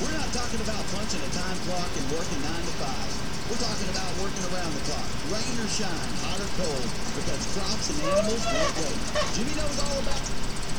We're not talking about punching a time clock and working 9 to 5. We're talking about working around the clock, rain or shine, hot or cold, because crops and animals won't wait. Jimmy knows all about it.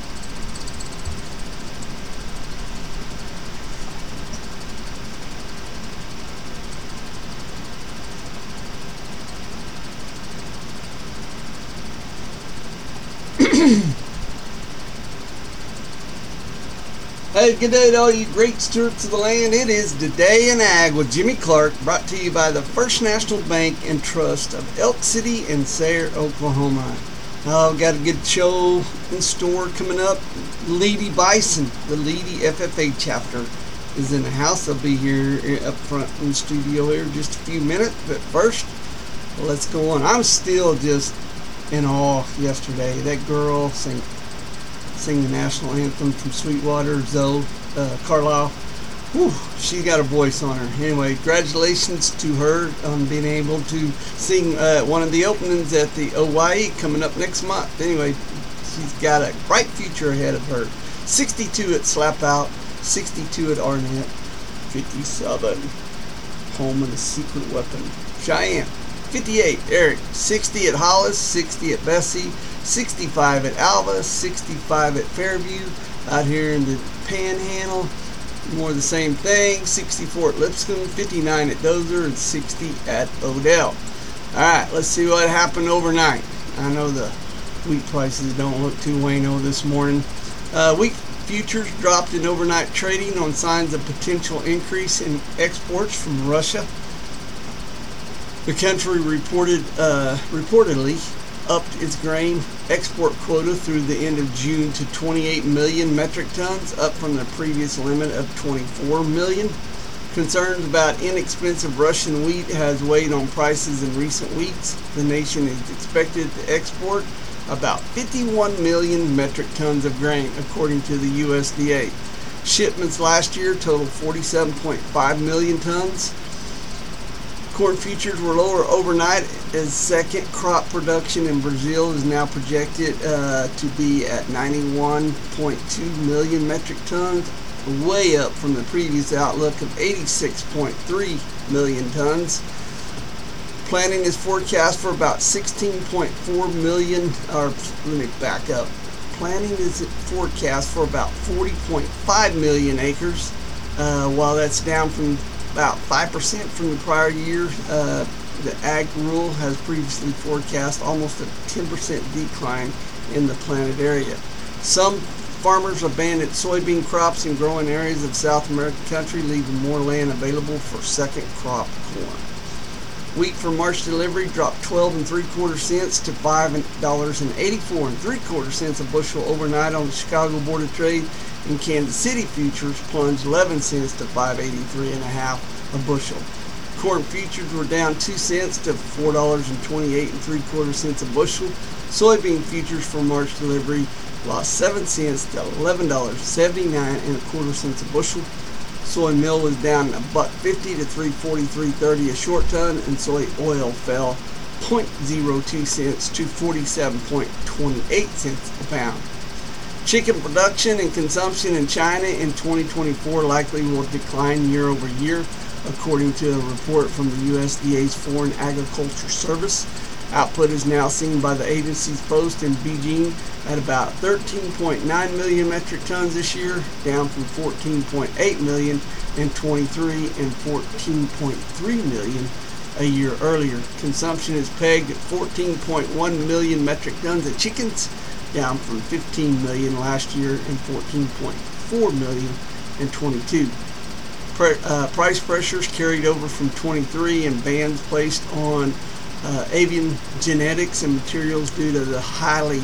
Hey, good day to all you great stewards of the land. It is Today in Ag with Jimmy Clark, brought to you by the First National Bank and Trust of Elk City and Sayre, Oklahoma. I've got a good show in store coming up. Leedy Bison, the Leedy FFA chapter, is in the house. They'll be here up front in the studio here in just a few minutes. But first, let's go on. I'm still just in awe yesterday. That girl sing the national anthem from Sweetwater, Zoe Carlisle. Whew, she got a voice on her. Anyway, congratulations to her on being able to sing one of the openings at the OYE coming up next month. Anyway, she's got a bright future ahead of her. 62 at Slap Out, 62 at Arnett, 57 Home of the Secret Weapon, Cheyenne, 58 Eric, 60 at Hollis, 60 at Bessie, 65 at Alva, 65 at Fairview, out here in the Panhandle, more of the same thing, 64 at Lipscomb, 59 at Dozer, and 60 at Odell. Alright, let's see what happened overnight. I know the wheat prices don't look too wayno this morning. Wheat futures dropped in overnight trading on signs of potential increase in exports from Russia. The country reportedly upped its grain export quota through the end of June to 28 million metric tons, up from the previous limit of 24 million. Concerns about inexpensive Russian wheat has weighed on prices in recent weeks. The nation is expected to export about 51 million metric tons of grain, according to the USDA. Shipments last year totaled 47.5 million tons. Corn futures were lower overnight as second crop production in Brazil is now projected to be at 91.2 million metric tons, way up from the previous outlook of 86.3 million tons. Planting is forecast for about 16.4 million, or let me back up. Planting is forecast for about 40.5 million acres, while that's down from about 5% from the prior year. The Ag Rule has previously forecast almost a 10% decline in the planted area. Some farmers abandoned soybean crops in growing areas of South American country, leaving more land available for second crop corn. Wheat for March delivery dropped 12 3/4 cents to $5.84 3/4 cents a bushel overnight on the Chicago Board of Trade, and Kansas City futures plunged 11 cents to $5.83 a bushel. Corn futures were down 2 cents to $4.28 3/4 cents a bushel. Soybean futures for March delivery lost 7 cents to $11.79 1/4 cents a bushel. Soy meal was down $1.50 to $3.43.30 a short ton, and soy oil fell 0.02 cents to 47.28 cents a pound. Chicken production and consumption in China in 2024 likely will decline year over year, according to a report from the USDA's Foreign Agriculture Service. Output is now seen by the agency's post in Beijing at about 13.9 million metric tons this year, down from 14.8 million in 23 and 14.3 million a year earlier. Consumption is pegged at 14.1 million metric tons of chickens, down from 15 million last year and 14.4 million in 22. Price pressures carried over from 23 and bans placed on avian genetics and materials due to the highly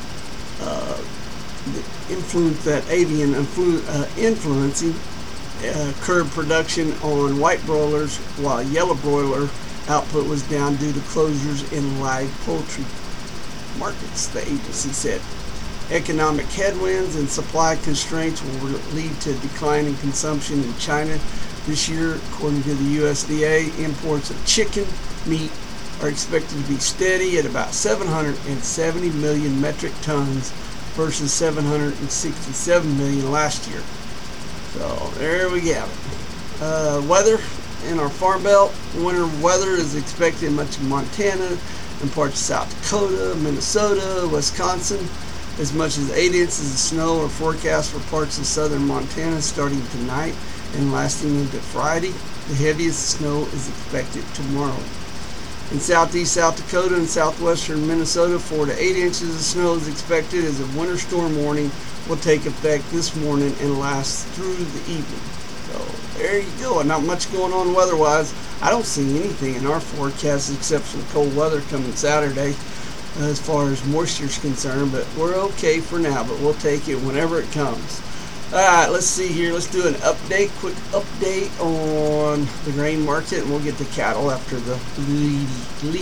the influence that avian influencing curbed production on white broilers, while yellow broiler output was down due to closures in live poultry markets, the agency said. Economic headwinds and supply constraints will lead to a decline in consumption in China this year. According to the USDA, imports of chicken meat are expected to be steady at about 770 million metric tons versus 767 million last year. So there we have it. Weather in our Farm Belt. Winter weather is expected in much of Montana and parts of South Dakota, Minnesota, Wisconsin. As much as 8 inches of snow are forecast for parts of southern Montana starting tonight and lasting into Friday. The heaviest snow is expected tomorrow. In southeast South Dakota and southwestern Minnesota, 4 to 8 inches of snow is expected as a winter storm warning will take effect this morning and last through the evening. So there you go. Not much going on weather-wise. I don't see anything in our forecast except some cold weather coming Saturday as far as moisture is concerned, but we're okay for now, but we'll take it whenever it comes. Alright, let's see here. Let's do an quick update on the grain market, and we'll get to cattle after the leady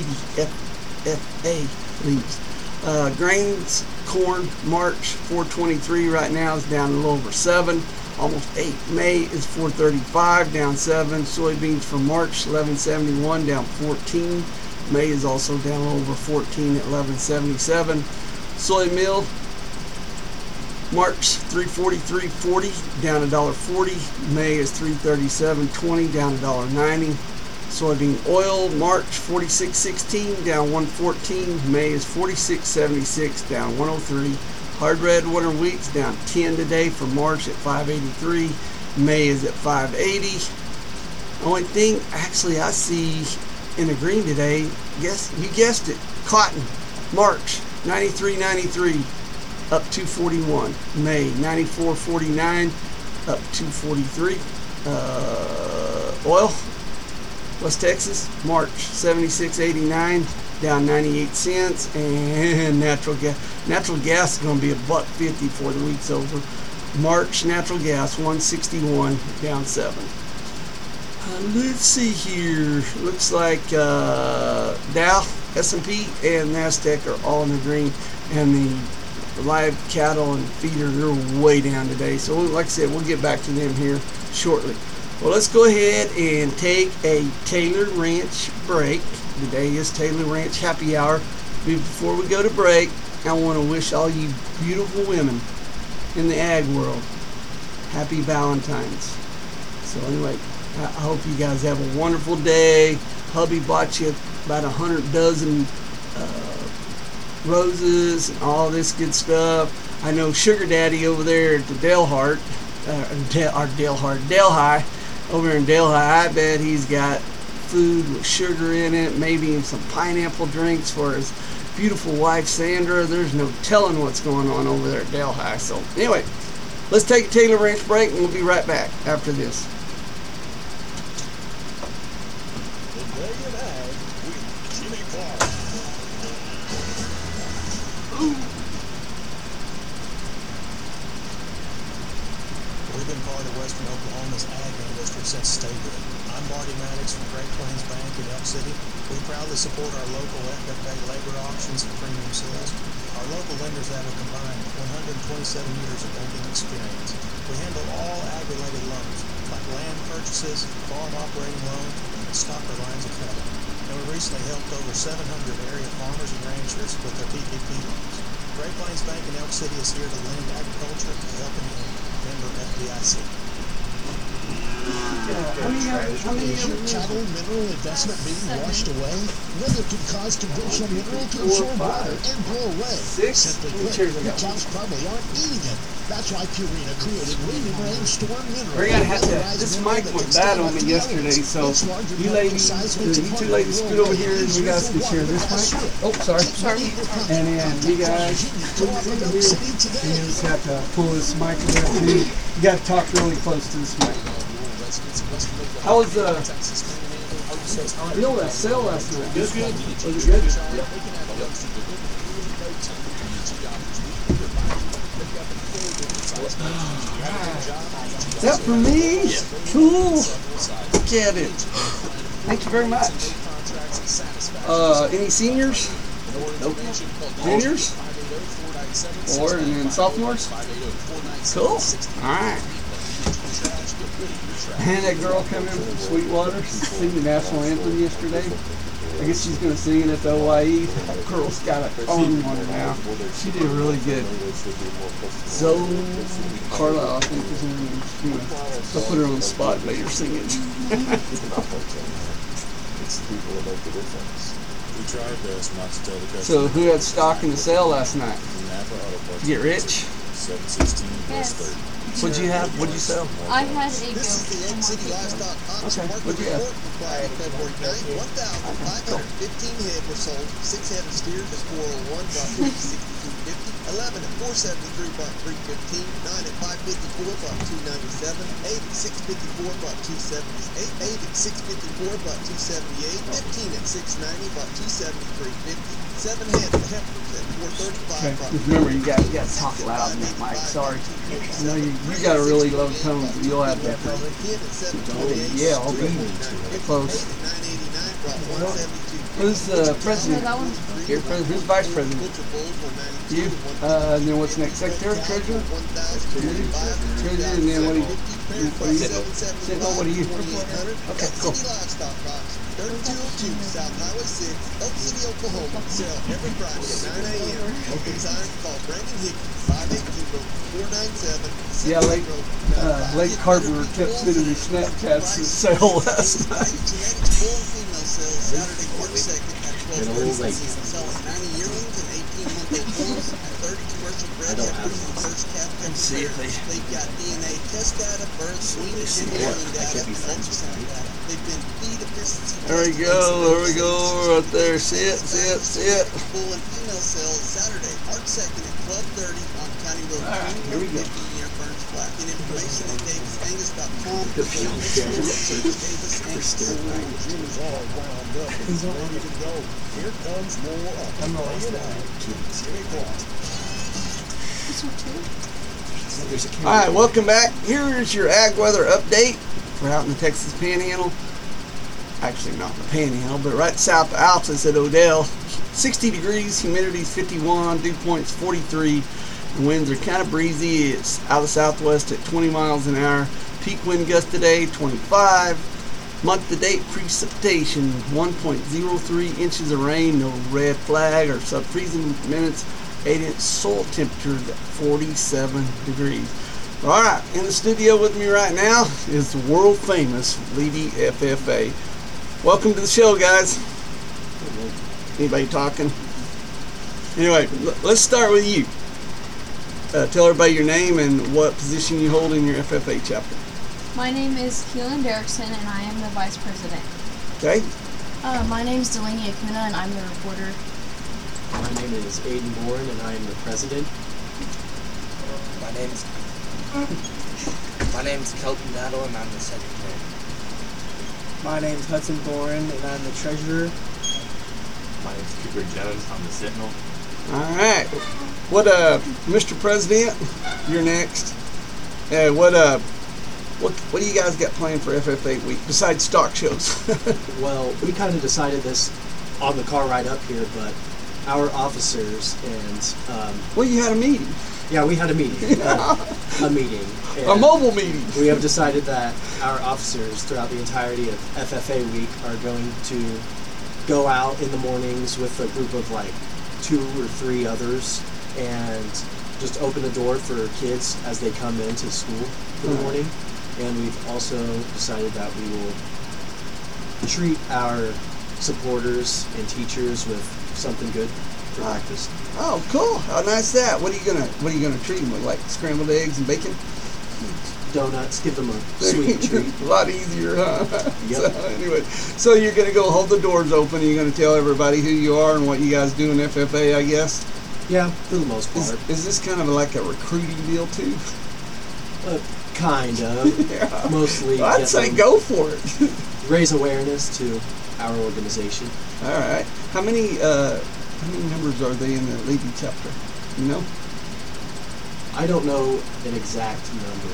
FFA leaves. Grains, corn, March 423 right now is down a little over 7, almost 8. May is 435, down 7. Soybeans for March 1171, down 14. May is also down over 14 at 1177. Soy meal, March 343.40, down $1.40. May is 337.20, down $1.90. Soybean oil, March 46.16, down 114. May is 46.76, down 103. Hard red winter wheat's down 10 today for March at 583. May is at 580. Only thing actually I see in the green today, you guessed it, cotton, March 93.93, up 241. May 94.49, up 243. Oil, West Texas, March 76.89, down 98 cents, and natural gas is going to be $1.50 before the week's over. March natural gas 161, down 7. Let's see here. Looks like Dow, S&P, and NASDAQ are all in the green, and the live cattle and feeder, they're way down today. So like I said, we'll get back to them here shortly. Well, let's go ahead and take a Taylor Ranch break. Today is Taylor Ranch Happy Hour. Before we go to break, I want to wish all you beautiful women in the ag world happy Valentine's. So anyway, I hope you guys have a wonderful day. Hubby bought you about 100 dozen roses and all this good stuff. I know Sugar Daddy over there at the Delhi over in Delhi, I bet he's got food with sugar in it, maybe some pineapple drinks for his beautiful wife Sandra. There's no telling what's going on over there at Delhi. So anyway, let's take a Taylor Ranch break and we'll be right back after this. We've been part of Western Oklahoma's ag industry since statehood. I'm Marty Maddox from Great Plains Bank in Elk City. We proudly support our local FFA labor auctions and premium sales. Our local lenders have a combined 127 years of banking experience. We handle all ag-related loans, like land purchases, farm operating loans, and stocker lines of credit. And we recently helped over 700 area farmers and ranchers with their PPP loans. Great Plains Bank in Elk City is here to lend agriculture to helping you. Member FDIC. Is your cattle mineral investment being washed away? Weather can cause conventional mineral to absorb water and blow away. Simply put, your cows probably aren't eating it. That's why Purina created Wind and Rain Storm Mineral. We're gonna have to. This mic went bad on me yesterday, so you ladies, you two ladies, scoot over here, and you guys can share this mic. Oh, sorry. And then you guys, you just have to pull this mic over too. You got to talk really close to this mic. How was the sale last night? Good. Was it good? Is that for me? Cool. Look at it. Thank you very much. Any seniors? Nope. Juniors? And then sophomores? Cool. Alright. And that girl come in from Sweetwater, sang the national anthem yesterday. I guess she's gonna sing it at the OIE. Girl's got an arm on her now. She did really good. Zoe Carlisle, I think is her name. Anyway, I put her on the spot by your singing. It's the people that make the difference. We try our best not to tell the customer. So who had stock in the sale last night? Napa Auto Parts. You get rich? 716 Yes. West 30. What'd you have? What'd you sell? I had a This is the Egg City Livestock Auction Okay, Market what'd you have? Report for Friday, February 9th. 1,515 head were sold. 6 head of steers at 401 brought 362.50. 11 at 473 brought 315. 9 at 554 brought 297. 8 at 654 brought 278. 8 at 654 brought 278. 15 at 690 brought 273.50. 7 head of heifers at 435 Okay, brought just remember you got to talk loud in that mic. Sorry. I know you got a really low tone, but you'll have that. Yeah, I'll be close. Who's the president? Your president. Who's vice president? You. And then what's next? Secretary, treasurer? Treasurer, and then what do you? What do you? Okay, cool. 3202 South Highway 6, Elk City, Oklahoma. Sell every Friday at 9 a.m. Open time, call Brandon Hickey, 580-497. Yeah, Blake Carpenter kept sending me Snapchats to sale last night. Full female sales Saturday, March 2nd at 12:30. Selling 90 yearlings and 18-month-old bulls, 30 commercial bred heifers and first calf See if They've got DNA test data, birth, weanage, and yearling data, and ultrasound data. They've been feed efficiency. There we go, right there. See it. Full and female sales Saturday, March 2nd at 12:30 on County Road All right, here we go. 250 near Burns Flat. Get information at DavisAngus.com. Jimmy's all wound up and he's ready to go. Here comes more of the Jimmy Clark. All right, welcome back. Here is your ag weather update. We're out in the Texas Panhandle. Actually, not in the Panhandle, but right south of Altus at Odell. 60 degrees, humidity's 51, dew point's 43. The winds are kind of breezy. It's out of southwest at 20 miles an hour. Peak wind gust today, 25. Month-to-date precipitation, 1.03 inches of rain, no red flag or sub-freezing minutes. 8-inch soil temperatures at 47 degrees. All right, in the studio with me right now is the world famous Leedy FFA. Welcome to the show, guys. Anybody talking? Anyway, let's start with you. Tell everybody your name and what position you hold in your FFA chapter. My name is Keelan Derrickson, and I am the vice president. Okay? My name is Delaney Acuna, and I'm the reporter. My name is Aiden Bourne, and I am the president. My name's Kelton Nattle, and I'm the secretary. My name's Hudson Bourne, and I'm the treasurer. My name's Cooper Jones. I'm the sentinel. All right. What, Mr. President, you're next. What do you guys got planned for FFA week besides stock shows? Well, we kind of decided this on the car ride up here, but our officers and Well, you had a meeting. yeah, we had a meeting, a meeting, A and mobile meeting. we have decided that our officers throughout the entirety of FFA week are going to go out in the mornings with a group of like 2 or 3 others and just open the door for kids as they come into school for the morning. And we've also decided that we will treat our supporters and teachers with something good for breakfast. Oh, cool! How nice is that? What are you gonna treat them with? Like scrambled eggs and bacon? Donuts, give them a sweet treat. A lot easier, huh? Yep. So anyway, so you're gonna go hold the doors open. And you're gonna tell everybody who you are and what you guys do in FFA, I guess. Yeah, for the most part. Is this kind of like a recruiting deal too? Kind of. Yeah. Mostly. Well, I'd get say them- go for it. Raise awareness to our organization. All right. How many members are they in the Leedy chapter? You know? I don't know an exact number.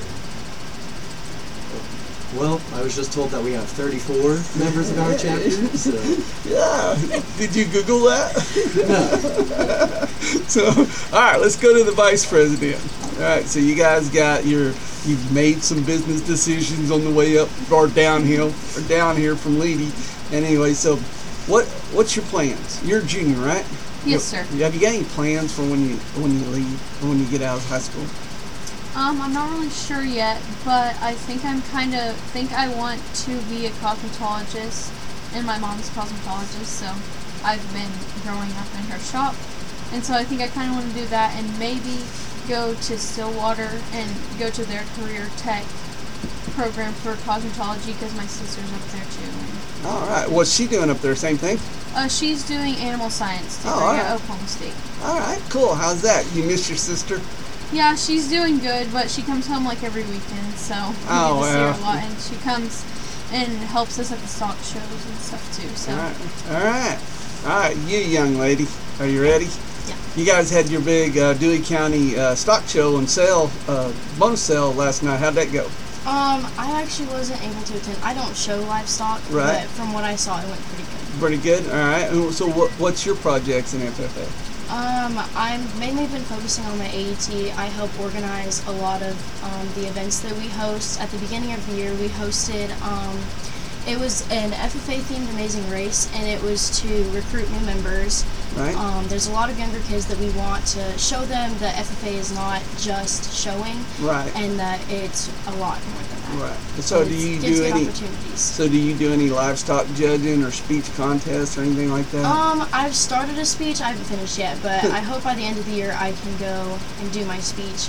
Well, I was just told that we have 34 members of our chapter, so... Yeah. Did you Google that? No. So, all right, let's go to the vice president. All right, so you guys you've made some business decisions on the way up or downhill or down here from Leedy. And anyway, so what's your plans? You're a junior, right? Yes, sir. Have you got any plans for when you leave, or when you get out of high school? I'm not really sure yet, but I think I want to be a cosmetologist, and my mom's a cosmetologist, so I've been growing up in her shop, and so I think I kind of want to do that, and maybe go to Stillwater and go to their career tech program for cosmetology, because my sister's up there too. All right. What's she doing up there? Same thing? She's doing animal science degree all at right. Oklahoma State. All right, cool. How's that? You miss your sister? Yeah, she's doing good, but she comes home like every weekend, so we get to see her a lot, and she comes and helps us at the stock shows and stuff too. So. All right. You young lady, are you ready? Yeah. You guys had your big Dewey County stock show and sale, bonus sale last night. How'd that go? I actually wasn't able to attend. I don't show livestock, Right. but from what I saw, it went pretty good. Pretty good. All right. And so what's your projects in FFA? I've mainly been focusing on my AET. I help organize a lot of the events that we host. At the beginning of the year, we hosted, it was an FFA-themed Amazing Race, and it was to recruit new members. Right. There's a lot of younger kids that we want to show them that FFA is not just showing, Right. and that it's a lot more than that. Right. So And do you gives do good any? opportunities. So do you do any livestock judging or speech contests or anything like that? I've started a speech. I haven't finished yet, but I hope by the end of the year I can go and do my speech.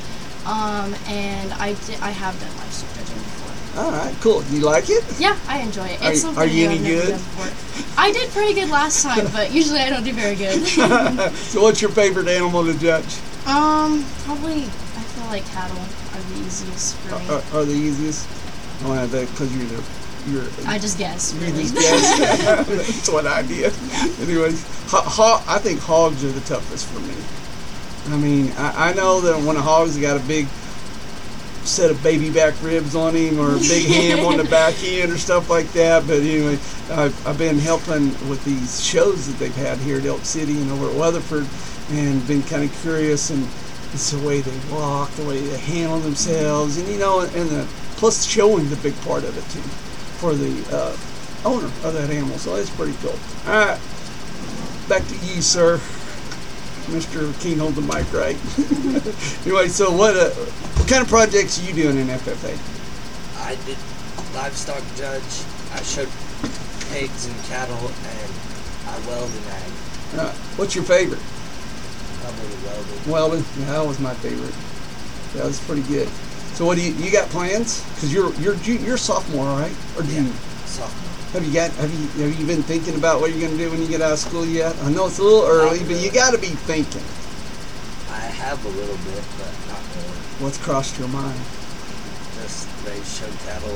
And I have done livestock judging before. All right, cool. Do you like it? Yeah, I enjoy it. It's something Are you new any I've never good? done before. I did pretty good last time, but usually I don't do very good. So what's your favorite animal to judge? Probably I feel like cattle are the easiest for me. Are the easiest? Oh, because you're. I just guess, You really. just guess. That's what I did. Anyways, I think hogs are the toughest for me. I mean, I know that when a hog's got a big set of baby back ribs on him or a big ham on the back end or stuff like that, but anyway, I've been helping with these shows that they've had here at Elk City and over at Weatherford, and been kind of curious, and it's the way they walk, the way they handle themselves, and plus showing's a big part of it too for the owner of that animal, so that's pretty cool. All right, back to you, sir. Mr. King, hold the mic right. Anyway, so what kind of projects are you doing in FFA? I did livestock judge. I showed pigs and cattle, and I weld and ag. What's your favorite? Probably welding. Welding. Yeah, that was my favorite. That was pretty good. So what do you got plans? Because you're sophomore, right? Or junior? Yeah, sophomore. Have you been thinking about what you're going to do when you get out of school yet? I know it's a little early, but you got to be thinking. I have a little bit, but not more. What's crossed your mind? Just raise show cattle.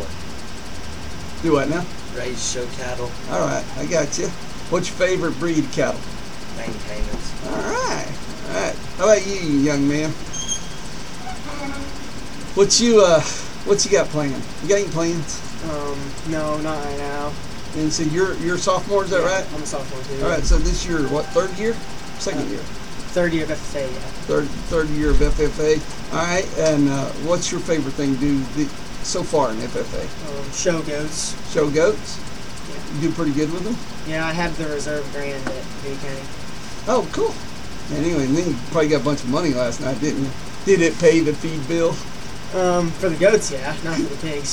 Do what now? Raise show cattle. All right, I got you. What's your favorite breed of cattle? Maintainers. All right. How about you, young man? What you got planned? You got any plans? No, not right now. And so you're sophomore, is that right? I'm a sophomore too. All right. So this year, what, third year, second year? Third year of FFA, yeah. Third year of FFA. All right. And what's your favorite thing to do so far in FFA? Show goats. Show goats. Yeah. You do pretty good with them. Yeah, I had the reserve grand at Dewey County. Oh, cool. Anyway, and then you probably got a bunch of money last night, didn't you? Did it pay the feed bill? For the goats, yeah, not for the pigs.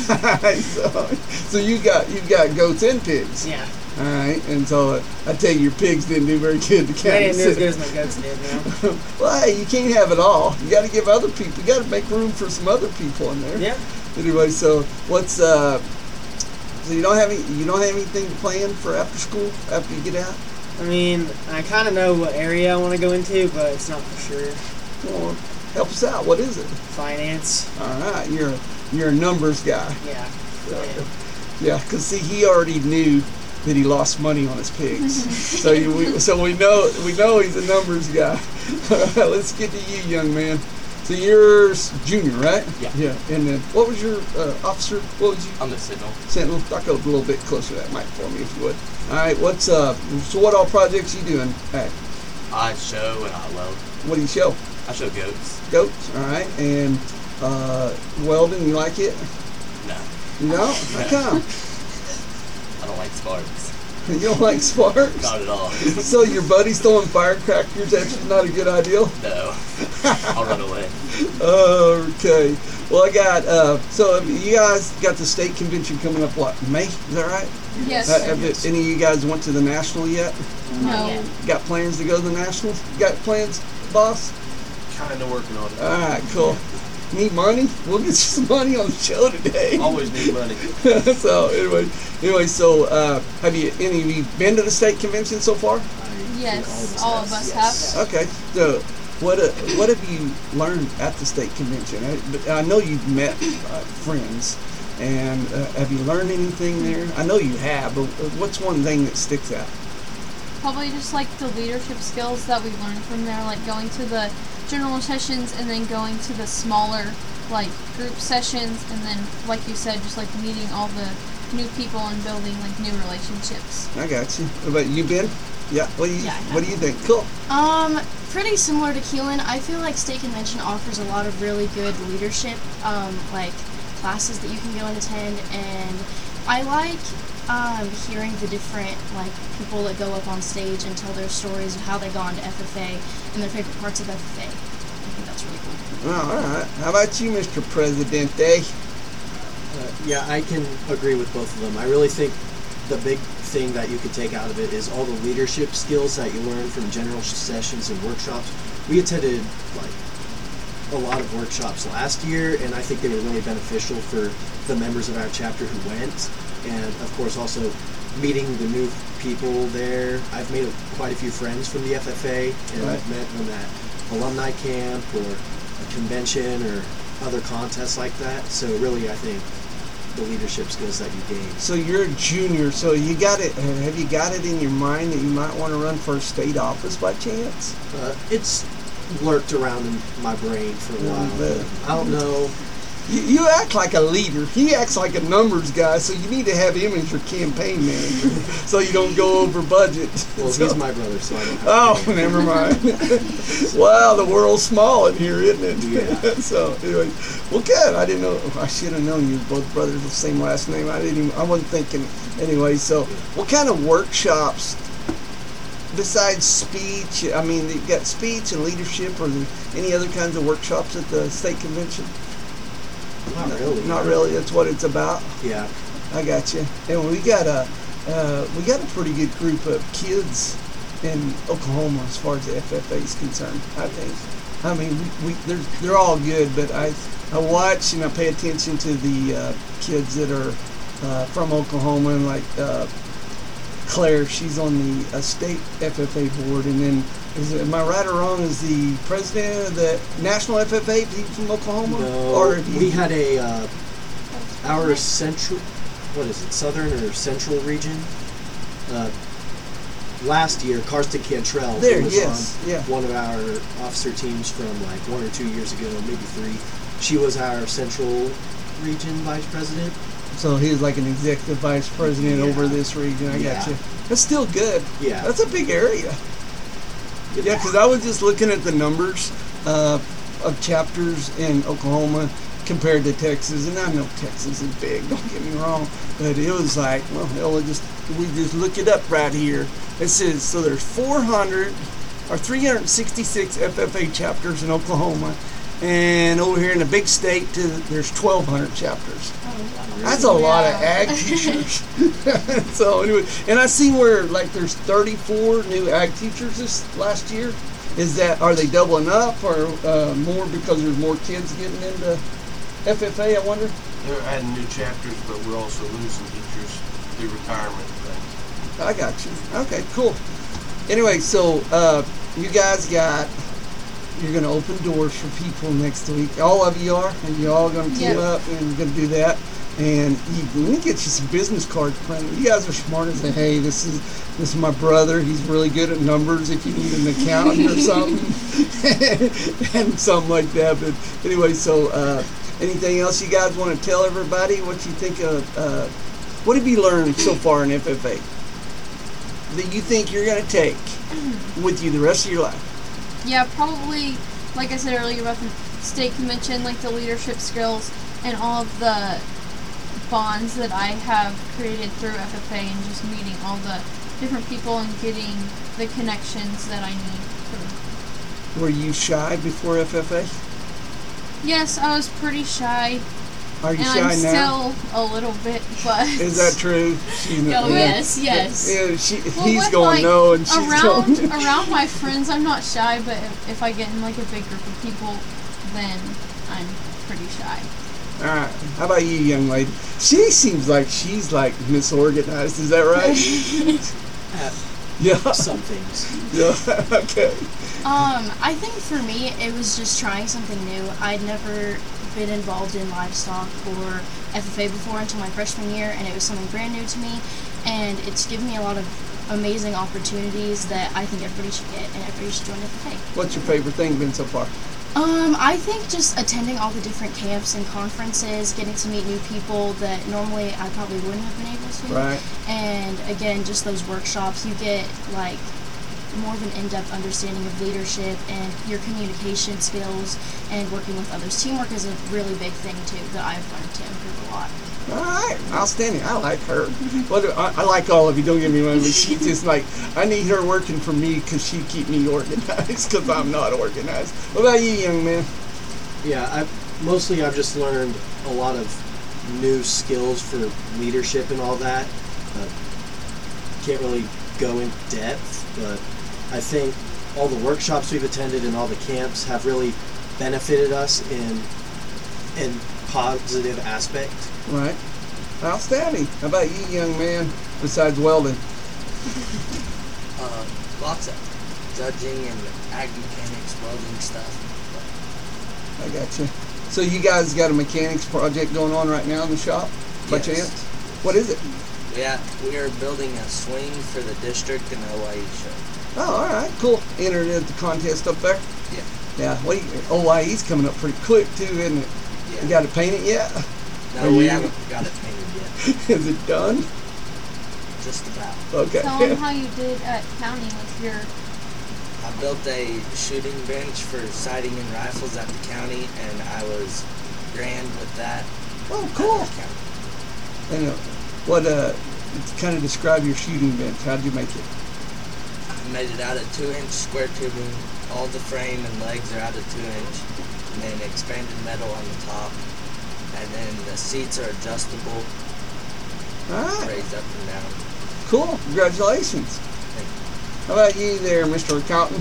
so you got goats and pigs. Yeah. All right, and so I take your pigs didn't do very good. They didn't do as good as my goats did, no. Well, hey, you can't have it all. You got to give other people. You got to make room for some other people in there. Yeah. Anyway, so what's so you don't have anything planned for after school after you get out? I mean, I kind of know what area I want to go into, but it's not for sure. Well, help us out. What is it? Finance. All right, you're a numbers guy. Yeah. Yeah, because see, he already knew that he lost money on his pigs, so we know he's a numbers guy. All right, let's get to you, young man. So you're junior, right? Yeah. Yeah. And then, what was your officer? What was you? I'm the Sentinel. Sentinel. Talk a little bit closer to that mic for me, if you would. All right. So what all projects you doing? At? I show and I weld. What do you show? I show goats. Goats. All right. And welding, you like it? No. No? How come? I don't like sparks. You don't like sparks? Not at all. So your buddy's throwing firecrackers at you, not a good idea? No. I'll run away. Okay. Well, I got, so you guys got the state convention coming up, what, May? Is that right? Yes. Have any of you guys went to the national yet? No. Got plans to go to the national? Got plans, boss? Kind of working on it. All right, cool. Need money? We'll get you some money on the show today. Always need money. So anyway, so have any of you been to the state convention so far? Yes, all of us have. Okay. So what have you learned at the state convention? I know you've met friends, and have you learned anything there? I know you have, but what's one thing that sticks out? Probably just like the leadership skills that we learned from there, like going to the general sessions and then going to the smaller like group sessions, and then like you said, just like meeting all the new people and building like new relationships. I got you. What about you, Ben? Yeah. What do you think? Cool. Pretty similar to Keelan. I feel like state convention offers a lot of really good leadership like classes that you can go and attend, and I like hearing the different like people that go up on stage and tell their stories of how they got into FFA and their favorite parts of FFA. I think that's really cool. Oh, all right. How about you, Mr. Presidente? Yeah, I can agree with both of them. I really think the big thing that you could take out of it is all the leadership skills that you learn from general sessions and workshops. We attended like a lot of workshops last year, and I think they were really beneficial for the members of our chapter who went. And of course also meeting the new people there. I've made quite a few friends from the FFA, and I've met them at alumni camp or a convention or other contests like that. So really I think the leadership skills that you gain. So you're a junior, so you got it. Have you got it in your mind that you might want to run for a state office by chance? It's lurked around in my brain for a while. But I don't know. You act like a leader. He acts like a numbers guy, so you need to have him as your campaign manager so you don't go over budget. Well, he's my brother, so I don't have to never mind. Wow, the world's small in here, isn't it? Yeah. So, anyway, well, good. I didn't know. I should have known you were both brothers with the same last name. I wasn't thinking. Anyway, so what kind of workshops besides speech? I mean, you've got speech and leadership, or any other kinds of workshops at the state convention? Not really. Not really. That's what it's about. Yeah. I got you. And we got a pretty good group of kids in Oklahoma as far as the FFA is concerned. I think. I mean, they're all good, but I watch and I pay attention to the kids that are from Oklahoma, and like Claire, she's on the state FFA board, and then. Am I right or wrong? Is the president of the national FFA from Oklahoma? No, or we had our central, what is it, southern or central region? Last year, Karsten Cantrell was on one of our officer teams from like 1 or 2 years ago, maybe 3. She was our central region vice president. So he was like an executive vice president over this region. I got you. That's still good. Yeah. That's a big area. Yeah, because I was just looking at the numbers of chapters in Oklahoma compared to Texas, and I know Texas is big, don't get me wrong, but it was like, well, hell, we just look it up right here. It says, so there's 366 FFA chapters in Oklahoma, and over here in the big state, there's 1,200 chapters. That's a lot of ag teachers. So anyway, and I see where like there's 34 new ag teachers this last year. Are they doubling up or more because there's more kids getting into FFA? I wonder. They're adding new chapters, but we're also losing teachers through retirement things. I got you. Okay, cool. Anyway, so you guys you're going to open doors for people next week. All of you are, and you're all going to team up and you're going to do that. And we need to get you some business cards printed. You guys are smart as hey, this is my brother. He's really good at numbers. If you need an accountant or something, and something like that. But anyway, so anything else you guys want to tell everybody? What you think of? What have you learned so far in FFA that you think you're going to take with you the rest of your life? Yeah, probably, like I said earlier about the state convention, like the leadership skills and all of the bonds that I have created through FFA and just meeting all the different people and getting the connections that I need. Were you shy before FFA? Yes, I was pretty shy. Are you and shy I'm now? still a little bit, but Is that true? Oh, yes. Yeah, well, he's with, going like, no, and she's going. around my friends, I'm not shy, but if I get in like a big group of people, then I'm pretty shy. All right. How about you, young lady? She seems like she's like misorganized. Is that right? Yeah. Some things. Yeah. Okay. I think for me, it was just trying something new. I'd never been involved in livestock or FFA before until my freshman year, and it was something brand new to me, and it's given me a lot of amazing opportunities that I think everybody should get, and everybody should join FFA. What's your favorite thing been so far? I think just attending all the different camps and conferences, getting to meet new people that normally I probably wouldn't have been able to. Right. And again, just those workshops, you get like more of an in-depth understanding of leadership and your communication skills and working with others. Teamwork is a really big thing too that I've learned to improve a lot. All right, outstanding. I like her. I like all of you. Don't get me wrong, but she's just like, I need her working for me because she keep me organized because I'm not organized. What about you, young man? Yeah, I've just learned a lot of new skills for leadership and all that. Can't really go in depth, but I think all the workshops we've attended and all the camps have really benefited us in positive aspect. Right. Outstanding. How about you, young man, besides welding? Lots of judging and ag mechanics, welding stuff. I got you. So you guys got a mechanics project going on right now in the shop, by Yes. chance? What is it? Yeah, we are building a swing for the district and OIE show. Oh, all right, cool. Entered at the contest up there? Yeah. Yeah, well, OIE's coming up pretty quick, too, isn't it? Yeah. You got to paint it yet? No, we haven't got it painted yet. Is it done? Just about. Okay. Tell them how you did at county with your. I built a shooting bench for sighting and rifles at the county, and I was grand with that. Oh, cool. At the county. And what, kind of describe your shooting bench. How'd you make it? I made it out of 2-inch square tubing. All the frame and legs are out of 2-inch, and then expanded metal on the top. And then the seats are adjustable, All right. raised up and down. Cool. Congratulations. Thank you. How about you there, Mr. Accountant?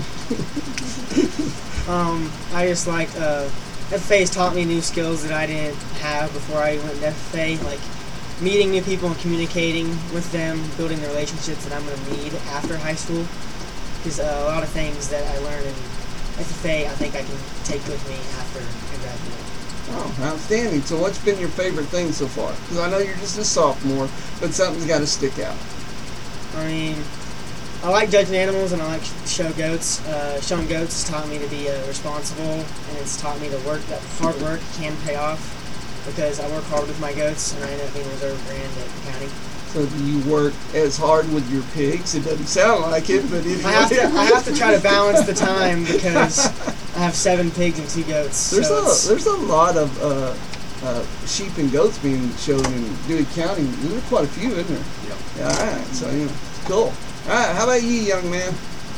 I just like FFA's taught me new skills that I didn't have before I went to FFA, like meeting new people and communicating with them, building the relationships that I'm going to need after high school. Because a lot of things that I learned in FFA, I think I can take with me after I graduate. Oh, outstanding. So what's been your favorite thing so far? Because I know you're just a sophomore, but something's got to stick out. I mean, I like judging animals and I like show goats. Showing goats has taught me to be responsible, and it's taught me to work, that hard work can pay off, because I work hard with my goats and I end up being reserve brand at the county. So do you work as hard with your pigs? It doesn't sound like it, but anyway. I have to try to balance the time because I have 7 pigs and 2 goats. There's a lot of sheep and goats being shown in Dewey County. There's quite a few, isn't there? Yep. Yeah, all right. So, cool. All right, how about you, young man?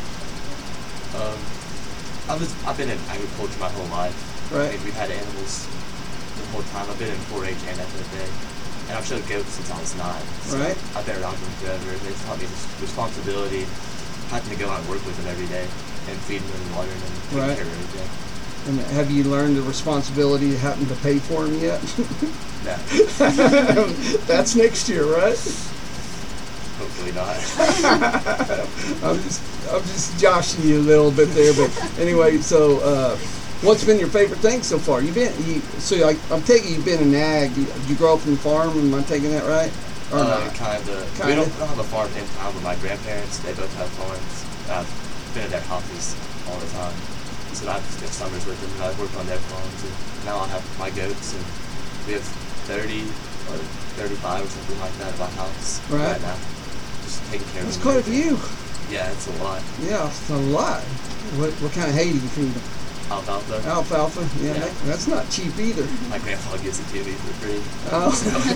I've been in agriculture my whole life. Right. I mean, we've had animals the whole time. I've been in 4-H and FFA. And I've showed goats since I was 9. So Right. I've been around them forever. They've taught me this responsibility, having to go out and work with them every day and feeding them and watering them and taking Right. care of everything. And have you learned the responsibility of having to pay for them yet? No, That's next year, right? hopefully not. I'm just joshing you a little bit there, but anyway. So, what's been your favorite thing so far? I'm taking you've been in ag. Did you grow up on the farm? Am I taking that right? Or not? Kind of. We don't have a farm in town, but my grandparents, they both have farms. I've been at their houses all the time. So I've spent summers with them, and I've worked on their farms. And now I have my goats, and we have 30 or 35 or something like that at my house right now. Just taking care of them. That's quite a few. Yeah, it's a lot. Yeah, it's a lot. What kind of hay do you feed them? Alfalfa. Alfalfa, yeah, Yeah. that's not cheap either. My grandpa gives it to me for free. Oh.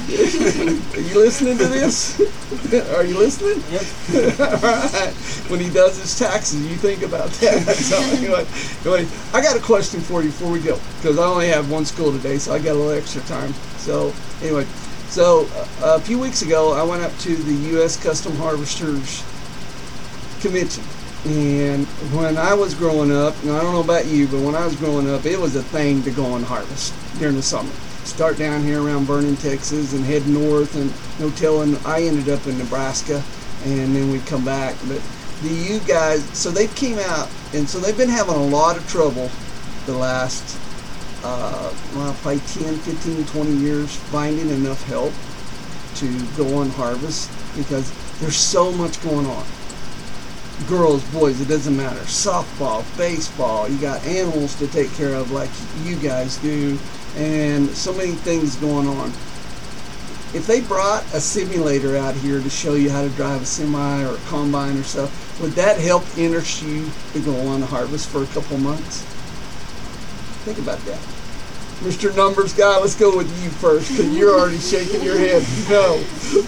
Are you listening to this? Are you listening? Yep. All right. When he does his taxes, you think about that. So anyway, I got a question for you before we go, because I only have one school today, so I got a little extra time. So anyway, a few weeks ago, I went up to the U.S. Custom Harvesters Convention. And when I was growing up, and I don't know about you, but when I was growing up, it was a thing to go and harvest during the summer. Start down here around Vernon, Texas, and head north, and no telling, I ended up in Nebraska, and then we'd come back. But you guys, so they came out, and so they've been having a lot of trouble the last, probably 10, 15, 20 years finding enough help to go and harvest, because there's so much going on. Girls, boys, it doesn't matter. Softball, baseball, you got animals to take care of like you guys do, and so many things going on. If they brought a simulator out here to show you how to drive a semi or a combine or stuff, would that help interest you to go on a harvest for a couple months? Think about that. Mr. Numbers Guy, let's go with you first, because you're already shaking your head. No.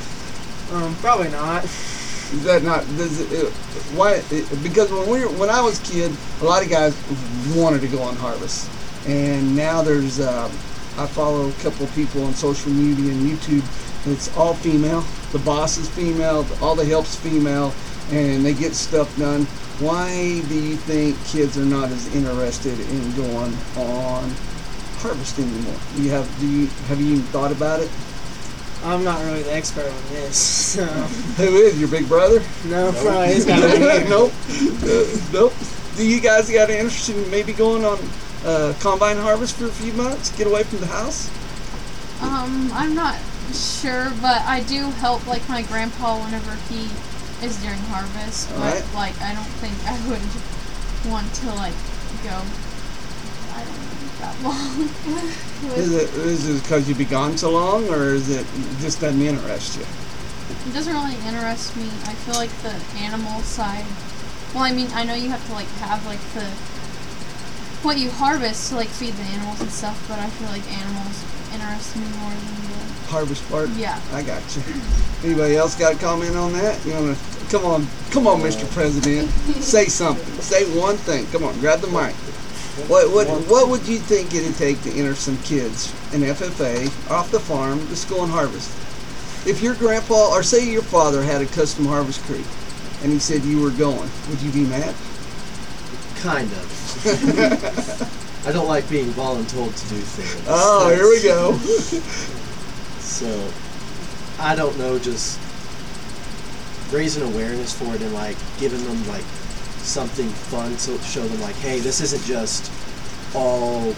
Probably not. Is that not? Why? Because when I was a kid, a lot of guys wanted to go on harvest, and now there's I follow a couple of people on social media and YouTube. It's all female. The boss is female. All the help's female, and they get stuff done. Why do you think kids are not as interested in going on harvesting anymore? Have you even thought about it? I'm not really the expert on this. So. Who is your big brother? No, probably he's got it. Nope. Nope. Do you guys got an interest in maybe going on combine harvest for a few months? Get away from the house? I'm not sure, but I do help like my grandpa whenever he is during harvest. All but right. like I don't think I would want to like go. I don't know that long. Is it because you be gone so long, or is it just doesn't interest you? It doesn't really interest me. I feel like the animal side. Well, I mean, I know you have to like have like the what you harvest to like feed the animals and stuff, but I feel like animals interest me more than the Harvest part? Yeah. I got you. Anybody else got a comment on that? You wanna come on, Mr. President, say something. Say one thing. Come on, grab the mic. What would you think it'd take to enter some kids in FFA off the farm to go and harvest? If your grandpa, or say your father, had a custom harvest crew, and he said you were going, would you be mad? Kind of. I don't like being voluntold to do things. Oh, here we go. So, I don't know, just raising awareness for it and like giving them like something fun to show them like, hey, this isn't just all,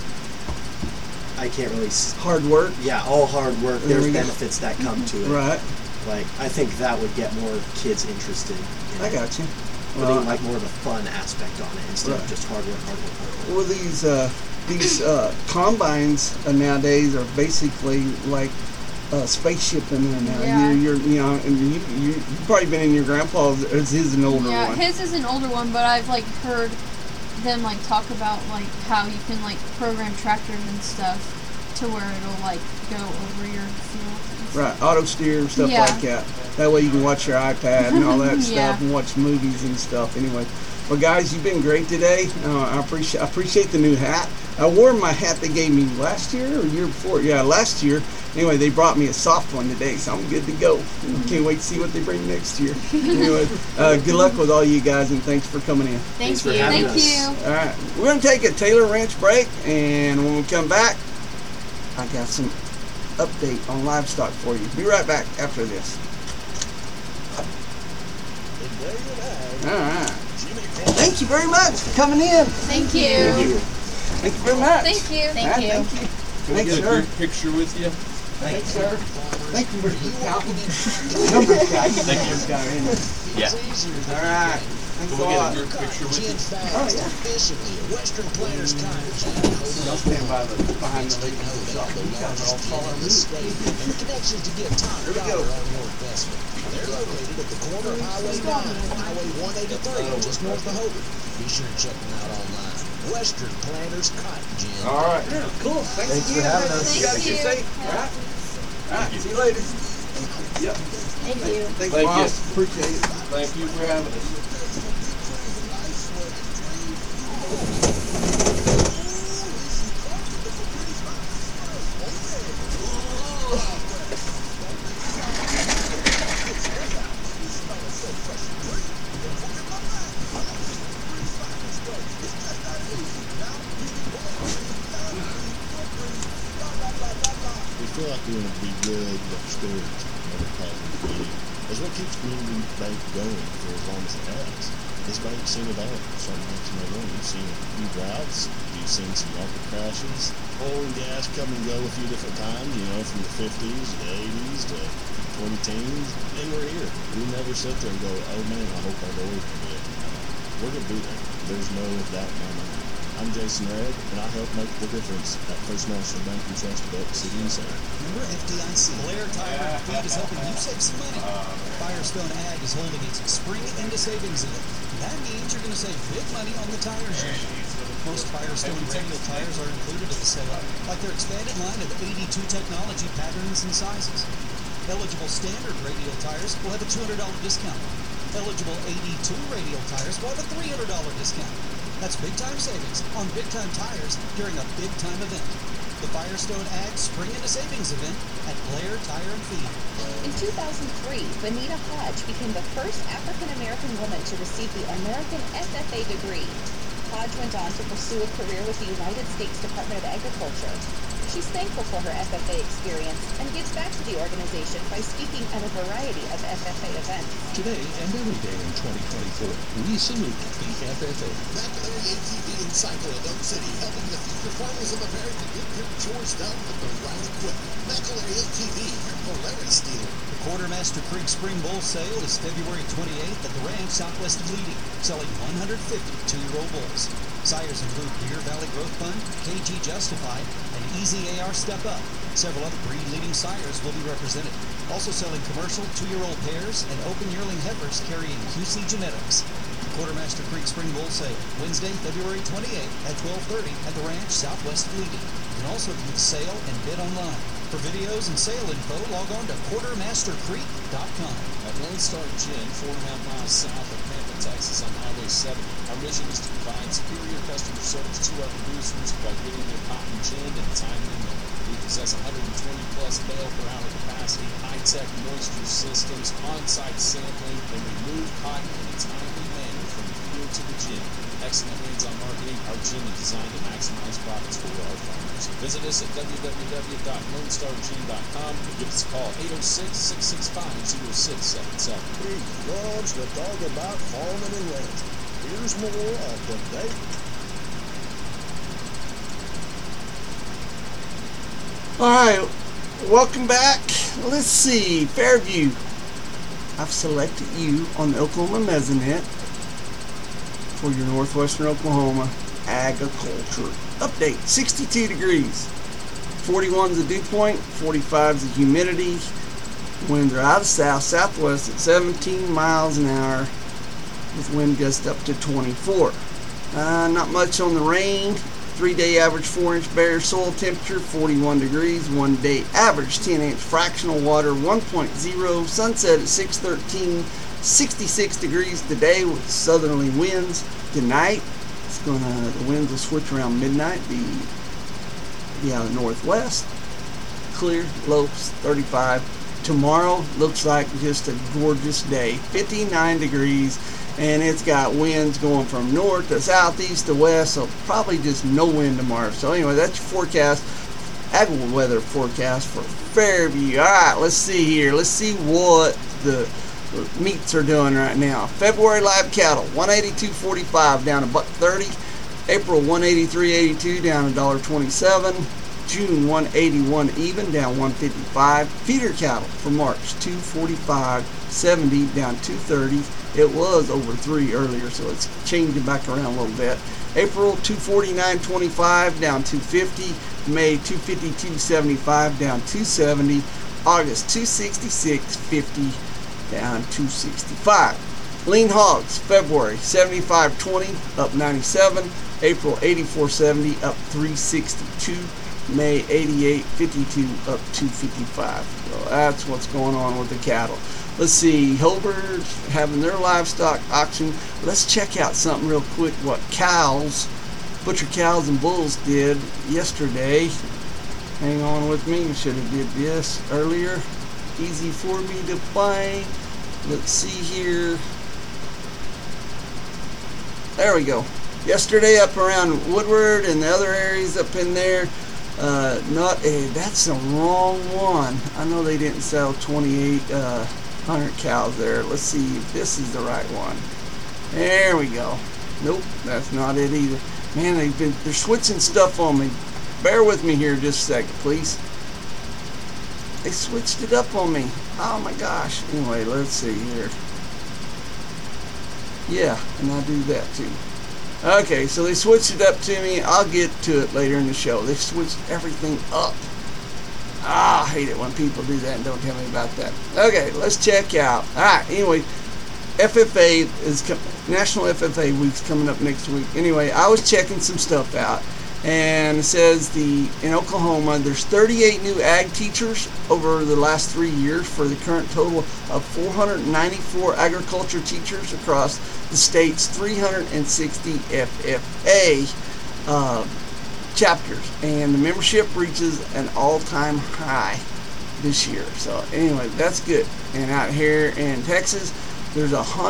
I can't really... Hard work? Yeah, all hard work. There There's we go. benefits that come to it. Right. Like, I think that would get more kids interested in I it. got you. Putting like more of a fun aspect on it instead Right. of just hard work, hard work, hard work. Well, these combines nowadays are basically like a spaceship in there now. Yeah. You're and you've probably been in your grandpa's. Is his an older yeah, one? his is an older one, but I've like heard them like talk about like how you can like program tractors and stuff to where it'll like go over your field. And Right, auto steer and stuff Yeah. like that. That way you can watch your iPad and all that Yeah. stuff and watch movies and stuff. Anyway, well, guys, you've been great today. I appreciate the new hat. I wore my hat they gave me last year or year before. Yeah, last year. Anyway, they brought me a soft one today, so I'm good to go. Can't wait to see what they bring next year. Anyway, good luck with all you guys, and thanks for coming in. Thanks for you. having Thank us. you. All right, we're going to take a Taylor Ranch break, and when we come back, I got some update on livestock for you. Be right back after this. All right. Thank you very much for coming in. Thank you. Thank you very much. Thank you. Thank you. Thank you. Can we Thanks, get a sir. group picture with you? Thanks, sir. Thank you, Mr. Accountant. Numbers guy. Thank you. Numbers guy, ain't it? Yeah. All right. Thanks Can a we get lot. a group picture with Gin you? Fast, efficiently at Western Planters Tires. Y'all stand behind the lady who's Know up. the You guys are all largest following in me. the state and the connections to get top Here we dollar go. on your investment. They're located at the corner of Highway 9 and Highway 183, just north of Hogan. Be sure to check them out online. Western Planters Cotton Gin. All right. Yeah, cool. Thanks for having us. You gotta get safe. All right. All right. See you later. Yep. Thank you. Thanks, Thank boss. you. Appreciate it. Thank you for having us. We feel like we want to be good stewards of our common community. That's what keeps Community Bank going for as long as it has. This bank's seen it all. Starting in 1901, we've seen a few droughts, we've seen some market crashes, oil and gas come and go a few different times, from the 50s to the 80s to 2010s, and we're here. We never sit there and go, oh man, I hope our doors can be open. We're going to be there. There's no doubt in my mind. I'm Jason Redd, and I help make the difference at First National Bank and Trust of Elk City and Sarah. Remember FDIC? Blair Tire and Feed is helping you save some money. Firestone Ag is holding its Spring into Savings event. That means you're going to save big money on the tires you need. Most Firestone radial tires are included at the sale, like their expanded line of 82 technology patterns and sizes. Eligible standard radial tires will have a $200 discount. Eligible 82 radial tires will have a $300 discount. That's big-time savings on big-time tires during a big-time event. The Firestone Ag Spring into Savings event at Blair Tire and Feed. In 2003, Benita Hodge became the first African-American woman to receive the American FFA degree. Hodge went on to pursue a career with the United States Department of Agriculture. She's thankful for her FFA experience and gives back to the organization by speaking at a variety of FFA events. Today and every day in 2024, we salute the FFA. McElary ATV and Cycle at Elk City, helping the future farmers of America get their chores done with the right equipment. McElary ATV, your Polaris dealer. The Quartermaster Creek Spring Bull Sale is February 28th at the ranch southwest of Leading, selling 150 two-year-old bulls. Sires include Deer Valley Growth Fund, KG Justified, and Easy AR Step Up. Several other breed-leading sires will be represented. Also selling commercial two-year-old pairs and open yearling heifers carrying QC genetics. Quartermaster Creek Spring Bull Sale, Wednesday, February 28th at 12:30 at the ranch southwest of Leading. You can also view the sale and bid online. For videos and sale info, log on to quartermastercreek.com. At Lone Star Gin, 4.5 miles south of Pampa, Texas on Highway 70, our mission is to provide superior customer service to our producers by getting their cotton gin in a timely manner. We possess 120-plus bale per hour capacity, high-tech moisture systems, on-site sampling, and remove cotton in a timely manner from the field to the gin. Excellent hands-on marketing. Our gin is designed to maximize profits for our farmers. Visit us at www.lonestargin.com or give us a call 806-665-0677. Big dogs that talk about farming and ranching. Here's more of the day. Alright, welcome back. Let's see, Fairview. I've selected you on the Oklahoma Mesonet for your Northwestern Oklahoma agriculture update. 62 degrees. 41 is the dew point, 45 is the humidity. Winds are out of southwest at 17 miles an hour with wind gusts up to 24. Not much on the rain. 3-day average 4-inch bare soil temperature 41 degrees. 1-day average 10-inch fractional water 1.0. Sunset at 6:13. 66 degrees today with southerly winds. Tonight the winds will switch around midnight. Be out of the northwest. Clear, lows 35. Tomorrow looks like just a gorgeous day. 59 degrees. And it's got winds going from north to southeast to west, so probably just no wind tomorrow. So anyway, that's your forecast, agri weather forecast for Fairview. All right, let's see here. Let's see what the meats are doing right now. February live cattle, 182.45 down a $1.30. April 183.82 down $1.27. June 181 even down 155. Feeder cattle for March 245.70 down 230. It was over 3 earlier, so it's changing back around a little bit. April 249.25 down 250. May 252.75 down 270. August 266.50 down 265. Lean hogs, February 75.20 up 97. April 84.70 up 362. May 88.52 up 255. So that's what's going on with the cattle. Let's see, Hobart having their livestock auction. Let's check out something real quick. What cows, Butcher Cows and Bulls did yesterday. Hang on with me. I should have did this earlier. Easy for me to find. Let's see here. There we go. Yesterday up around Woodward and the other areas up in there. That's the wrong one. I know they didn't sell 2,800 cows there. Let's see if this is the right one. There we go. Nope, that's not it either. Man, they're switching stuff on me. Bear with me here just a second, please. They switched it up on me. Oh my gosh. Anyway, let's see here. Yeah, and I do that too. Okay, so they switched it up to me. I'll get to it later in the show. They switched everything up. I hate it when people do that and don't tell me about that. Okay, let's check out. Alright, anyway, FFA is National FFA Week's coming up next week. Anyway, I was checking some stuff out, and it says in Oklahoma there's 38 new ag teachers over the last 3 years for the current total of 494 agriculture teachers across the state's 360 FFA chapters, and the membership reaches an all-time high this year. So anyway, that's good. And out here in Texas, there's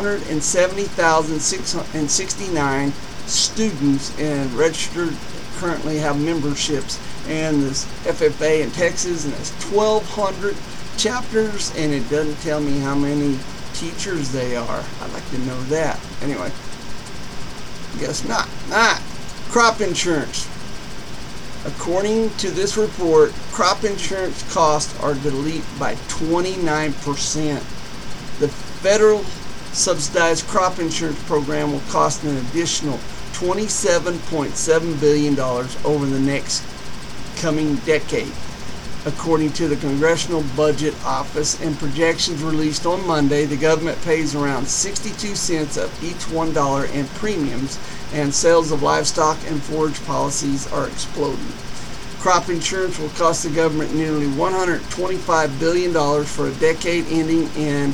170,669 students and registered currently have memberships and this FFA in Texas, and it's 1,200 chapters, and it doesn't tell me how many teachers they are. I'd like to know that. Anyway, guess not. Crop insurance. According to this report, crop insurance costs are delayed by 29%. The federal subsidized crop insurance program will cost an additional $27.7 billion over the next coming decade, according to the Congressional Budget Office. And projections released on Monday, the government pays around 62 cents of each $1 in premiums, and sales of livestock and forage policies are exploding. Crop insurance will cost the government nearly $125 billion for a decade ending in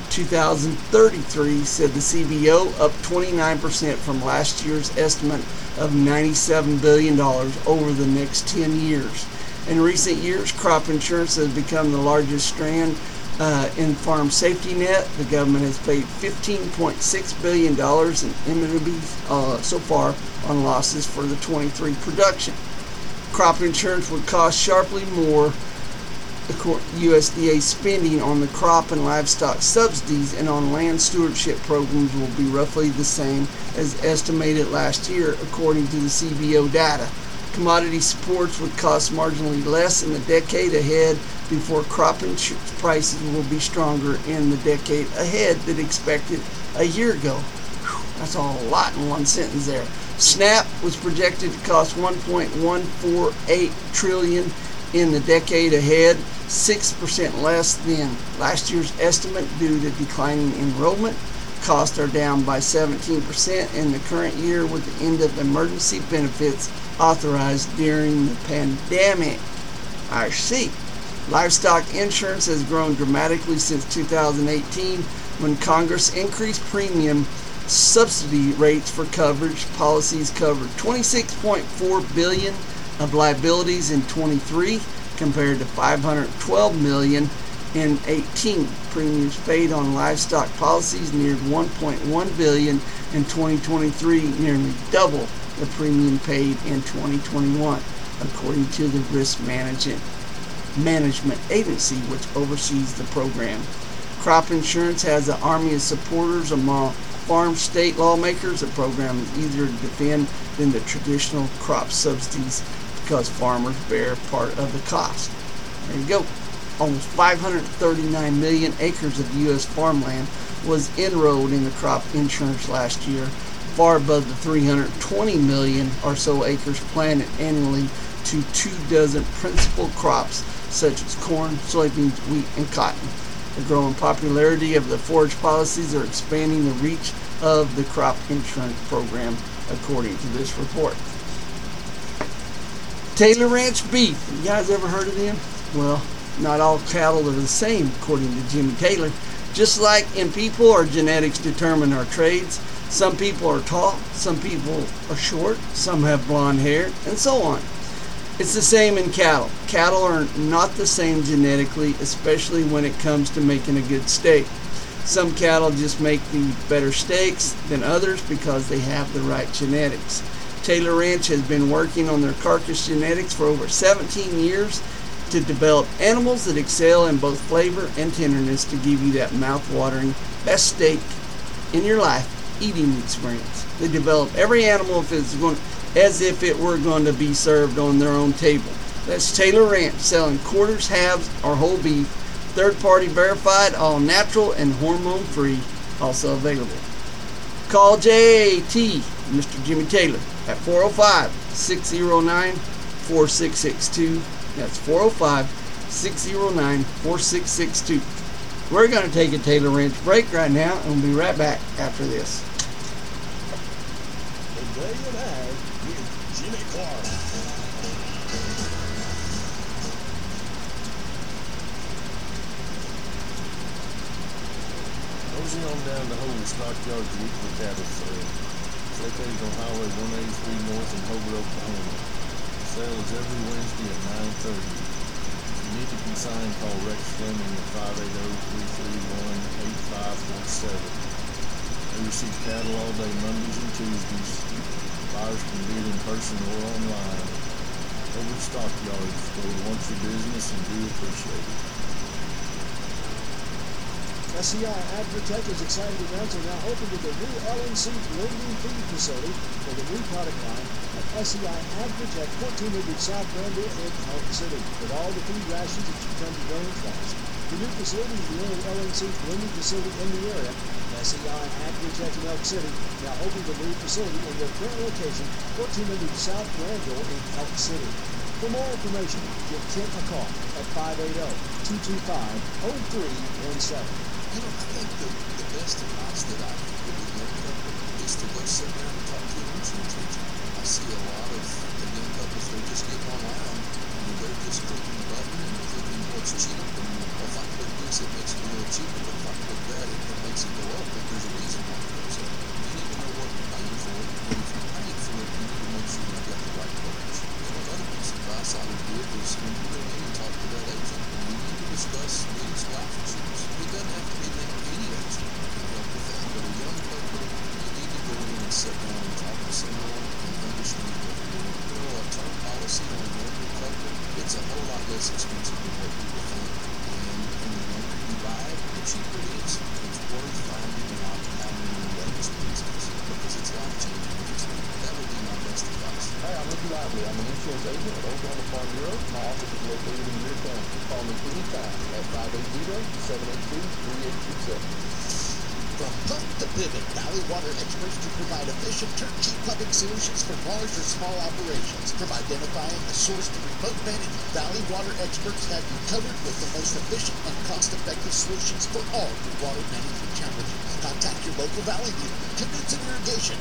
2033, said the CBO, up 29% from last year's estimate of $97 billion over the next 10 years. In recent years, crop insurance has become the largest strand in farm safety net. The government has paid $15.6 billion in indemnities so far on losses for the 23 production. Crop insurance would cost sharply more. USDA spending on the crop and livestock subsidies and on land stewardship programs will be roughly the same as estimated last year, according to the CBO data. Commodity supports would cost marginally less in the decade ahead before crop insurance prices will be stronger in the decade ahead than expected a year ago. Whew, that's a lot in one sentence there. SNAP was projected to cost $1.148 trillion in the decade ahead, 6% less than last year's estimate due to declining enrollment. Costs are down by 17% in the current year with the end of emergency benefits authorized during the pandemic. I see. Livestock insurance has grown dramatically since 2018 when Congress increased premium subsidy rates for coverage. Policies covered $26.4 billion of liabilities in 23 compared to $512 million in 18. Premiums paid on livestock policies neared $1.1 billion in 2023, nearly double the premium paid in 2021, according to the Risk Management Agency, which oversees the program. Crop insurance has an army of supporters among farm state lawmakers. The program is easier to defend than the traditional crop subsidies because farmers bear part of the cost. There you go. Almost 539 million acres of U.S. farmland was enrolled in the crop insurance last year, far above the 320 million or so acres planted annually to 24 principal crops such as corn, soybeans, wheat, and cotton. The growing popularity of the forage policies are expanding the reach of the crop insurance program according to this report. Taylor Ranch Beef. You guys ever heard of them? Well, not all cattle are the same, according to Jimmy Taylor. Just like in people, our genetics determine our trades. Some people are tall, some people are short, some have blonde hair, and so on. It's the same in cattle. Cattle are not the same genetically, especially when it comes to making a good steak. Some cattle just make the better steaks than others because they have the right genetics. Taylor Ranch has been working on their carcass genetics for over 17 years to develop animals that excel in both flavor and tenderness to give you that mouth-watering best steak in your life eating experience. They develop every animal as if it were going to be served on their own table. That's Taylor Ranch, selling quarters, halves, or whole beef, third-party verified, all natural and hormone-free, also available. Call JAT, Mr. Jimmy Taylor, at 405-609-4662. That's 405-609-4662. We're going to take a Taylor Ranch break right now, and we'll be right back after this. Today in Ag with Jimmy Clark. Closing on down the whole Stockyards weekly cattle sale. Located on Highway 183 North in Hobart, Oklahoma. Sale is every Wednesday at 9:30. If you need to consign, call Rex Fleming at 580-331-8547. They receive cattle all day Mondays and Tuesdays. Buyers can bid in person or online. Hobart Stockyards, where we want your business and do appreciate it. SCI Agritech is excited to announce they're now open with their new LNC blending feed facility for the new product line at SCI Agritech, 1400 South Granville in Elk City, with all the feed rations that you come to know and trust. The new facility is the only LNC blending facility in the area. SCI Agritech in Elk City now open the new facility in their current location, 1400 South Granville in Elk City. For more information, give Kent a call at 580-225-0317. You know, I think the best advice that I can give a young couple is to go sit down and talk to an insurance agent. I see a lot of the young couples, they're just getting online and they're just clicking the button and clicking what's cheap. And if I click this, it makes it a little cheaper. But if I click that, it makes it go up. But there's a reason why it goes up. You need to know what you're paying for it. And if you're paying for it, you need to make sure you've got the right coverage. And another piece of advice I would give is when you go in and talk to that agent, you need to discuss getting some life insurance. It doesn't have to be linked to any agent can help with that. But a young couple, you need to go in and sit down and talk to someone and understand what you're doing. You know, a term policy on a younger couple, it's a whole lot less expensive than what people think. And the younger you buy it, the cheaper it is. It's worth finding out how many that expense is because it's life-changing. That would be my best advice. Hi, I'm Ricky Lively. I'm an insurance agent at Oklahoma Farm Bureau. My office is located in your town. Call me anytime at 580-782-3827. From pump to pivot, Valley Water experts can provide efficient turnkey pumping solutions for large or small operations. From identifying the source to remote management, Valley Water experts have you covered with the most efficient and cost-effective solutions for all your water management challenges. Contact your local Valley dealer, Knudsen Irrigation,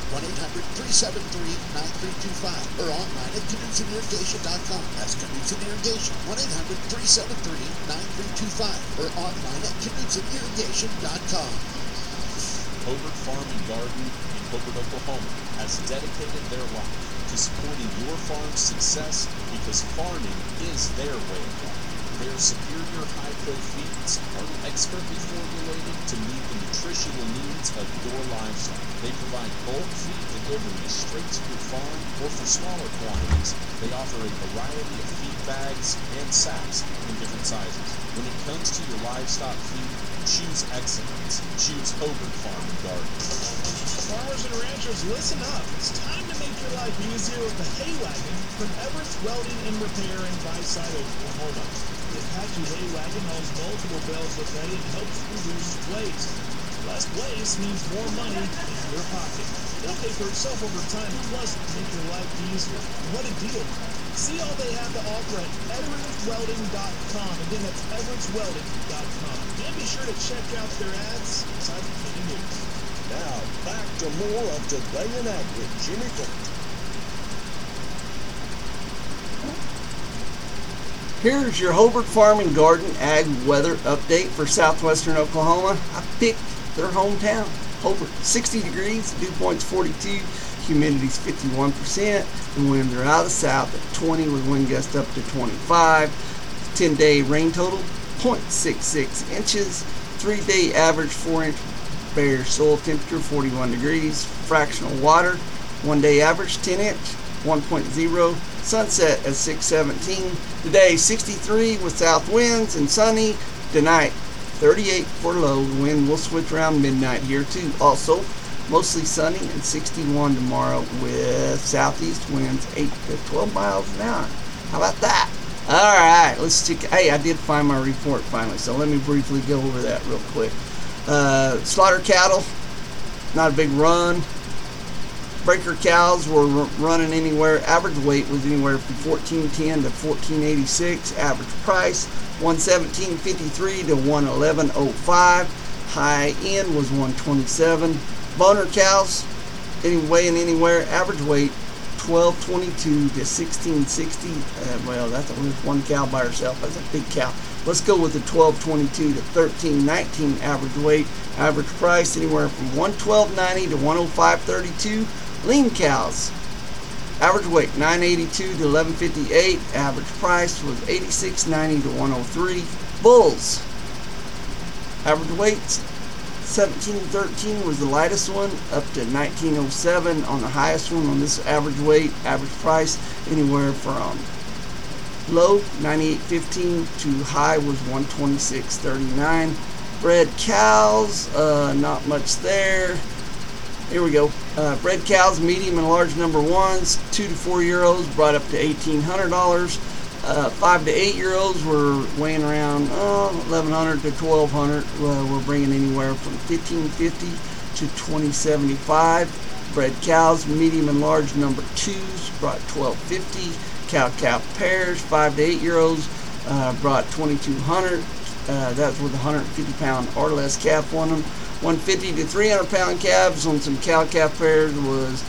1-800-373-9325, or online at KnudsenIrrigation.com. That's Knudsen Irrigation, 1-800-373-9325, or online at KnudsenIrrigation.com. Hobart Farm and Garden in Hobart, Oklahoma has dedicated their life to supporting your farm's success because farming is their way of life. Their superior high-pro feeds are expertly formulated to meet the nutritional needs of your livestock. They provide bulk feed delivery straight to your farm, or for smaller quantities, they offer a variety of feed bags and sacks in different sizes. When it comes to your livestock feed, choose excellence. Choose Hobart Farm and Garden. Farmers and ranchers, listen up. It's time to make your life easier with the hay wagon from Everett's Welding and Repair in Byside, Oklahoma. The Apache hay wagon hauls multiple bales of hay and helps reduce waste. Less waste means more money in your pocket. It'll pay for itself over time, plus make your life easier. What a deal. See all they have to offer at everettswelding.com. Again, that's everettswelding.com. And be sure to check out their ads inside the Penny News. Now, back to more of Today in Ag with Jimmy Clark. Here's your Hobart Farm and Garden Ag weather update for southwestern Oklahoma. I picked their hometown, Hobart. 60 degrees, dew point's 42, humidity's 51%. The winds are out of the south at 20 with wind gusts up to 25. 10-day rain total, 0.66 inches. 3-day average 4-inch bare soil temperature, 41 degrees. Fractional water, 1-day average 10 inch, 1.0. Sunset at 6:17. Today 63 with south winds and sunny. Tonight 38 for low. The wind will switch around midnight here too. Also mostly sunny and 61 tomorrow with southeast winds 8 to 12 miles an hour. How about that? All right, let's check. Hey, I did find my report finally, so let me briefly go over that real quick. Slaughter cattle, not a big run. Breaker cows were running anywhere. Average weight was anywhere from 1410 to 1486. Average price 117.53 to 111.05. High end was 127. Boner cows weighing anywhere. Average weight 1222 to 1660. Well, that's one cow by herself. That's a big cow. Let's go with the 1222 to 1319 average weight. Average price anywhere from 112.90 to 105.32. Lean cows, average weight 982 to 1158. Average price was 86.90 to 103. Bulls, average weight 1713 was the lightest one, up to 1907 on the highest one on this average weight. Average price anywhere from low 98.15 to high was 126.39. Bred cows, not much there. Here we go. Bred cows, medium and large number ones, 2 to 4 year olds brought up to $1,800. 5 to 8 year olds were weighing around $1,100 to $1,200. We're bringing anywhere from $1,550 to $2,075. Bred cows, medium and large number twos, brought $1,250. Cow pairs, 5 to 8 year olds, brought $2,200. That's with 150 pound or less calf on them. 150 to 300 pound calves on some cow-calf pairs was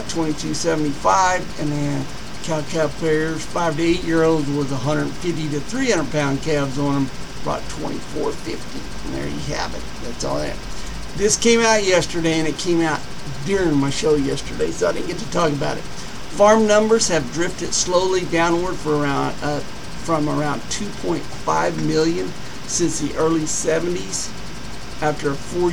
$22.75, and then cow-calf pairs 5 to 8 year olds was 150 to 300 pound calves on them, brought $24.50. And there you have it. That's all that. This came out yesterday, and it came out during my show yesterday, so I didn't get to talk about it. Farm numbers have drifted slowly downward for from around 2.5 million since the early 70s. After a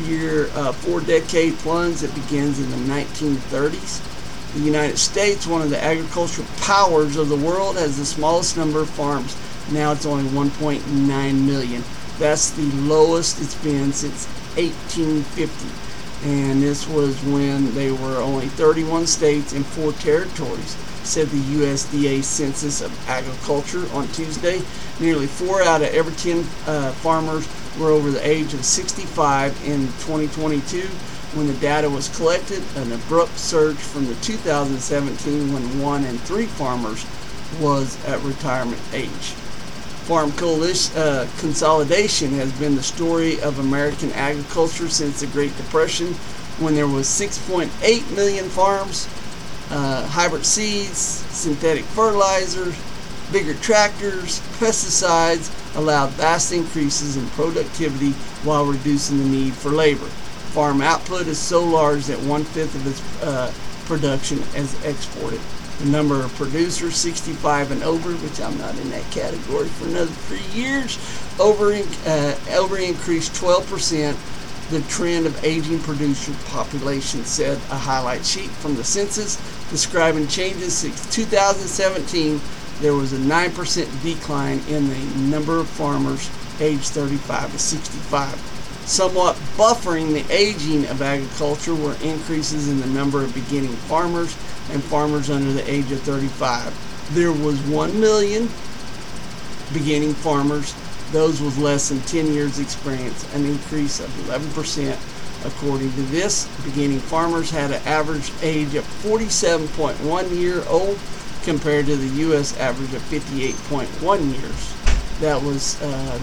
4-decade plunge that begins in the 1930s. The United States, one of the agricultural powers of the world, has the smallest number of farms. Now it's only 1.9 million. That's the lowest it's been since 1850. And this was when there were only 31 states and 4 territories, said the USDA Census of Agriculture on Tuesday. Nearly 4 out of every 10 farmers were over the age of 65 in 2022 when the data was collected, an abrupt surge from the 2017 when 1 in 3 farmers was at retirement age. Farm consolidation has been the story of American agriculture since the Great Depression, when there was 6.8 million farms. Hybrid seeds, synthetic fertilizers, bigger tractors, pesticides allowed vast increases in productivity while reducing the need for labor. Farm output is so large that 1/5 of its production is exported. The number of producers 65 and over, which I'm not in that category, for another 3 years, over increased 12%. The trend of aging producer population, said a highlight sheet from the census describing changes since 2017. There was a 9% decline in the number of farmers aged 35 to 65. Somewhat buffering the aging of agriculture were increases in the number of beginning farmers and farmers under the age of 35. There was 1 million beginning farmers, those with less than 10 years experience, an increase of 11%. According to this, beginning farmers had an average age of 47.1 year old compared to the U.S. average of 58.1 years. There was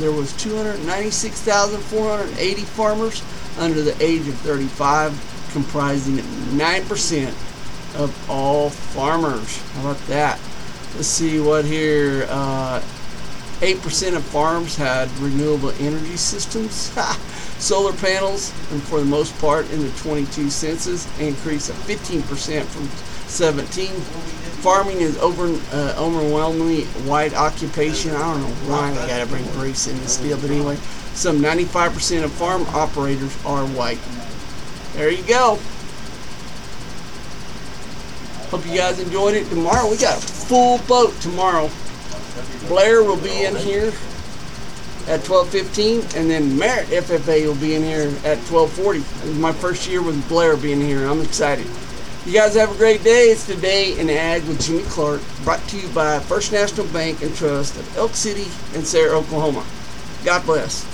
296,480 farmers under the age of 35, comprising 9% of all farmers. How about that? Let's see what here. 8% of farms had renewable energy systems, solar panels, and for the most part in the 22 census, increase of 15% from 17. Farming is overwhelmingly white occupation. I don't know why I gotta bring race in this deal, but anyway, some 95% of farm operators are white. There you go. Hope you guys enjoyed it. Tomorrow we got a full boat tomorrow. Blair will be in here at 12:15, and then Merritt FFA will be in here at 12:40. This is my first year with Blair being here. I'm excited. You guys have a great day. It's Today in Ag with Jimmy Clark, brought to you by First National Bank and Trust of Elk City and Sarah, Oklahoma. God bless.